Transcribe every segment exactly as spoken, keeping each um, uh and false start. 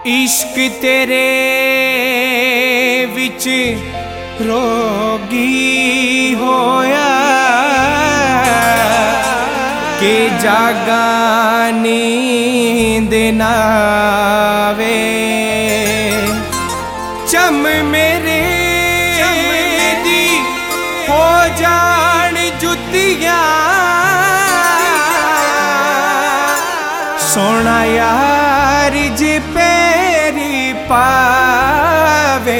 इश्क तेरे विच रोगी होया के जागा नींद नावे चम मेरे दी हो जान जुतियां सोना यार जे पैरी पावे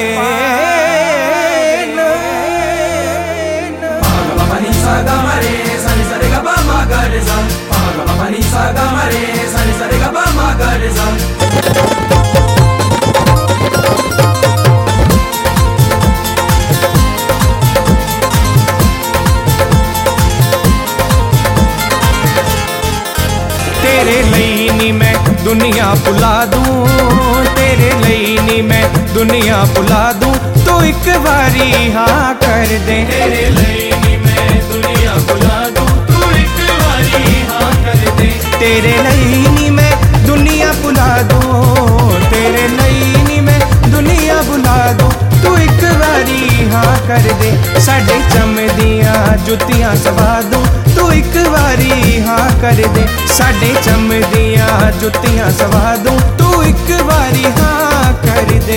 तेरे लई नी मैं दुनिया भुला दूं, तेरे लई नी मैं दुनिया भुला दूं, तू एक बारी हाँ कर दे। तेरे लई नी मैं दुनिया भुला दूं, तू एक बारी हाँ कर दे। तेरे लई नी मैं दुनिया भुला दूं, तेरे लई नी मैं दुनिया भुला दूं, तू एक बारी हाँ कर दे। साडे चमदियां जुतियां सवा दूं, तू एक बारी हाँ कर दे। साडे चमदियां जुतियां सवा दूं, तू एक बारी हाँ कर दे।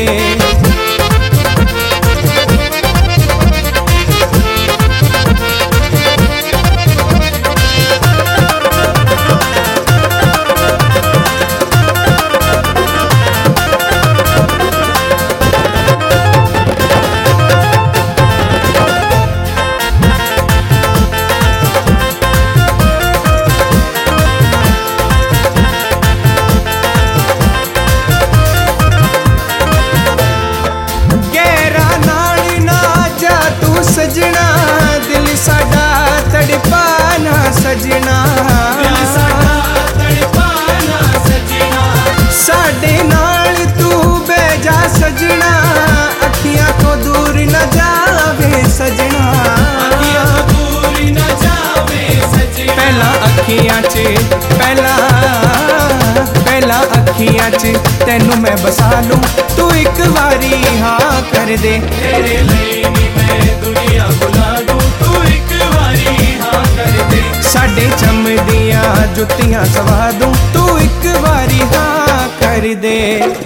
सजना दिल साडा तड़पा ना सजना, दिल साडा तड़पा ना सजना, साडे नाल तू बह जा सजना, अखियां तो दूर न जावे सजना, अखियां तो दूर न जावे सजना। पहला अखियां च पहला पहला अखियां च तेनू मैं बसा लूं, तू एक बारी हाँ कर दे। तेरे लई नी मैं दुनिया भुला दूं, तू एक बारी हाँ कर दे। साडे चमदियां जुतियां सवा दूं, तू एक बारी हाँ कर दे।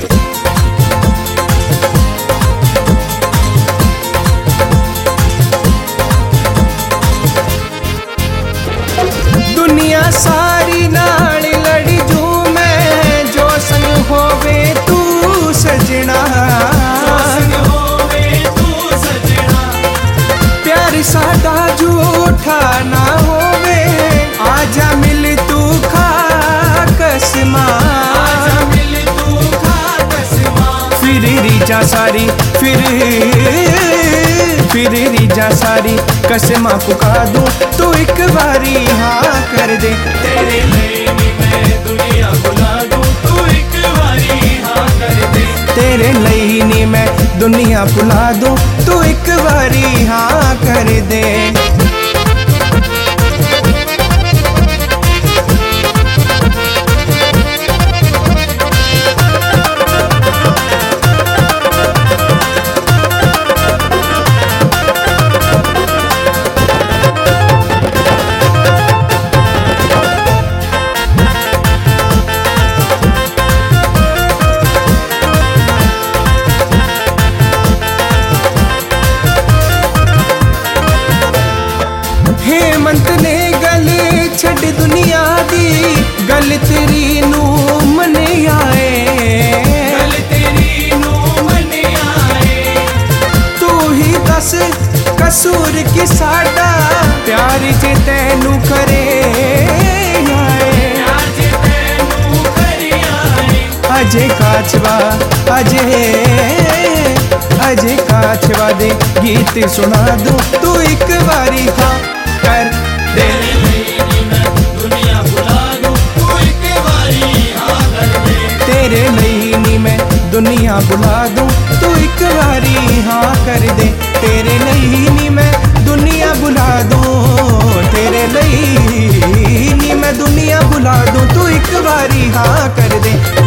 दुनिया सारी नाल लड़ी जू मैं, जो संग होवे तू सजना, जो संग होवे तू सजना, प्यार साडा झूठा ना होवे, आजा मिल तू खा कसमा, आजा मिल तू खा कसमा। फिर रीजा सारी फिर फिर रीजा सारी कसमा पुका दूं, तू एक बारी हाँ कर दे। तेरे लई नी मैं दुनिया भुला दूं, तू एक बारी हाँ कर दे। तेरे लई नी मैं दुनिया भुला दूं, तू एक बारी हाँ कर दे। हेमंत ने गल छड़ दुनिया दी, गल तेरी नू मने आए, गल तेरी नू मने आए। तू ही दस कसूर की साडा, प्यार जे तैनू करे आए, प्यार जे तैनू करे आए। अजे काछवा अजे अजे काछवा दे गीत सुना दूं, तू एक बारी हाँ कर दे। तेरे लई नी मैं दुनिया भुला दूं, तू एक बारी हाँ कर दे। तेरे लई नी मैं दुनिया भुला दूं, तू एक बारी हाँ कर दे। तेरे लई नी मैं दुनिया भुला दूं, तेरे लई नी मैं दुनिया भुला दूं, तू एक बारी हाँ कर दे।